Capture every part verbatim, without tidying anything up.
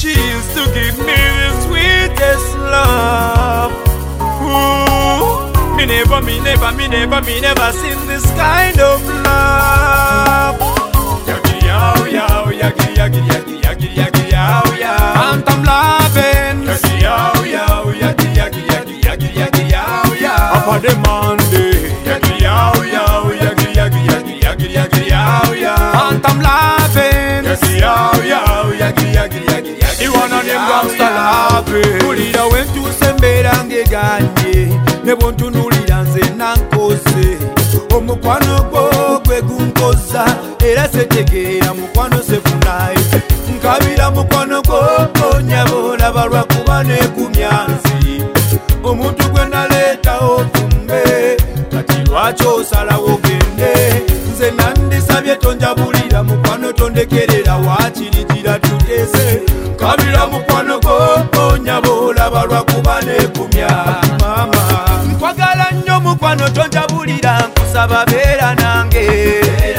She used to give me the sweetest love. Ooh, me never, me never, me never, me never seen this kind of love. Yagi yow yow, yagi yagi yagi yagi yagi yow yow. Phantom loving. Yagi yow yow, yagi yagi yagi yagi yagi yow yow. Up on the Monday. Yagi yow yow, yagi yagi yagi yagi yagi yow yow. Phantom loving. Yagi yow yow, yagi yagi yagi yagi. You wanna them gangsta loving. Ulira wentu sembera ngeganye. Ne bontu nulira nze nankose. Omukwano gwo gwe gunkoza. Era setegeera mukwano sefunayo. Nkabira mukwano gwo nyabo balwa kuba nekumya nsi. Omuntu gwe naleetawo kumbe. Kati lwaki osalawo gende. Nze nandisabye tonjabulira mukwano tondekerera wakiritira tutese. Nkabira mukwano gwo nyabo balwa kuba nekumya mama. Nkwagala nnyo mukwano tonjabulira nkusaba beera nange.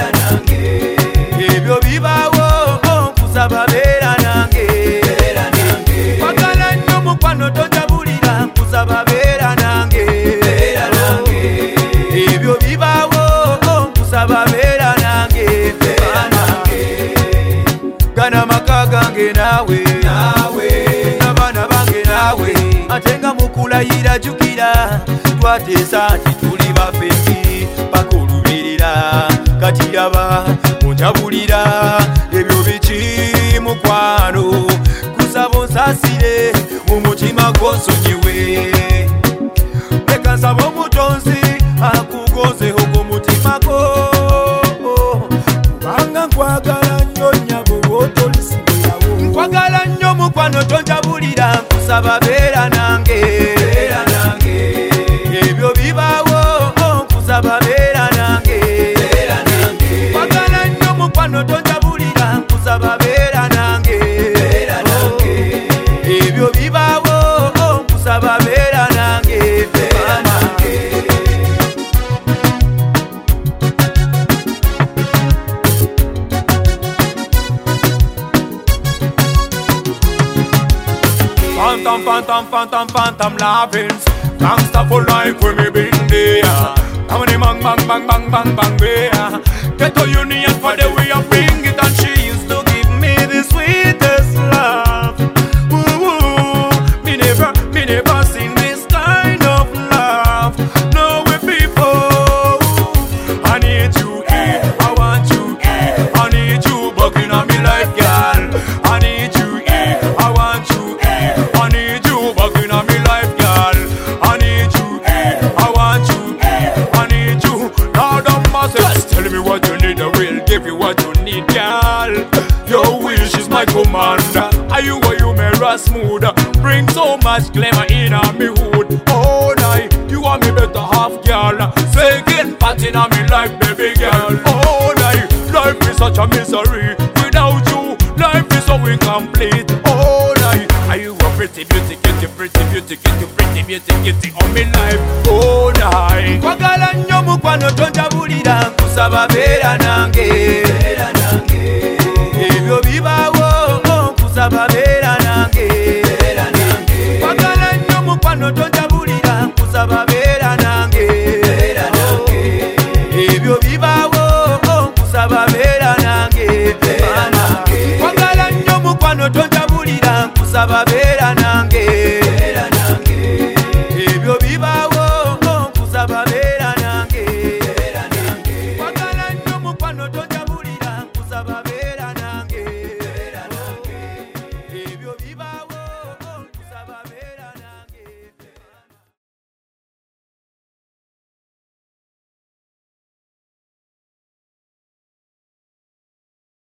Ebyo bibaawo nkusaba beera nange. Nkwagala nnyo mukwano tonjabulira nkusaba beera nange. Ebyo bibaawo nkusaba beera nange. Gana maka gange naawe, n'abaana bange naawe. Ate nga mukulayira jjukira twateesa nti tuli bafembi paka olubeerera. Kati yaba onjabulira ebyo biki mukwano. Kusaba onsasire mu mutima gw'onsonyiwe. Leka nsaba omutonzi akugonzeho ku mutima gwo. Kubanga nkwagala nnyo nnyabo bw'otolisibirawo. Nkwagala nnyo mukwano tonjabulira nkusaba beera nange. Ebyo bibaawo nkusaba beera nange. Nkwagala nnyo mukwano tonjabulira nkusaba beera nange. Ebyo bibaawo nkusaba beera nange. Phantom, phantom, phantom, phantom lovings. Gangsta for life when me been there. How many bang, bang, bang, bang, bang, bang, there. Get to union for the way I bring it. And she used to give me the sweetest love. Ooh, ooh. Me never, me never seen this kind of love. No way people. I need you, eh. I want you, eh. I need you bugging on me like girl. I need you, eh. I want you, eh. I need you bugging on me like girl. I need you, eh. I want you, eh. I need you. Now the masses tell me what you need, I will give you what you need, girl. Your wish is my command. Are you or you may rust smooth? Bring so much glamour in on me hood. Oh night, you are me better half, girl. Faking patting on me like baby girl. Oh night, life is such a misery. Without you, life is so incomplete. Oh night, are you a pretty beauty, kitty, pretty beauty, kitty, pretty beauty, kitty on me life. Oh night, nkwagala nnyo mukwano tonjabulira nkusaba beera nange.